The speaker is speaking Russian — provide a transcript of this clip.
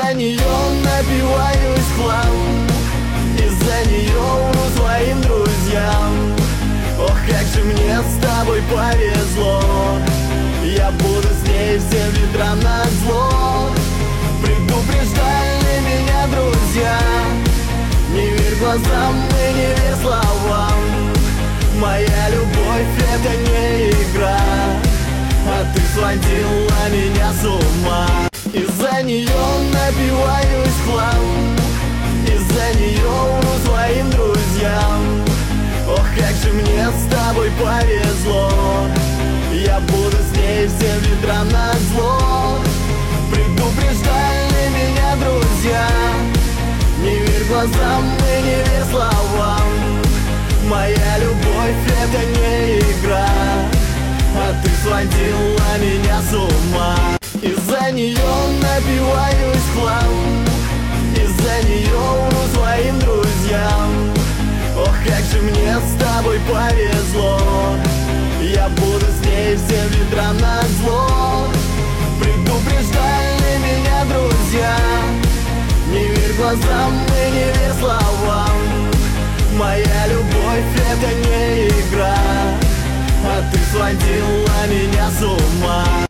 Из-за нее напиваюсь в хлам, из-за нее вру своим друзьям. Ох, как же мне с тобой повезло, я буду с ней всем ветрам назло. Предупреждали меня друзья: не верь глазам и не верь словам. Моя любовь — это не игра, а ты сводила меня с ума. Из-за нее напиваюсь в хлам, из-за нее вру своим друзьям. Ох, как же мне с тобой повезло, я буду с ней всем ветрам назло. Предупреждали меня друзья: не верь глазам и не верь словам. Моя любовь — это не игра, а ты сводила меня с ума. Из-за нее напиваюсь в хлам, из-за нее вру своим друзьям. Ох, как же мне с тобой повезло, я буду с ней всем ветрам назло. Предупреждали меня друзья: не верь глазам и не верь словам. Моя любовь — это не игра, а ты сводила меня с ума.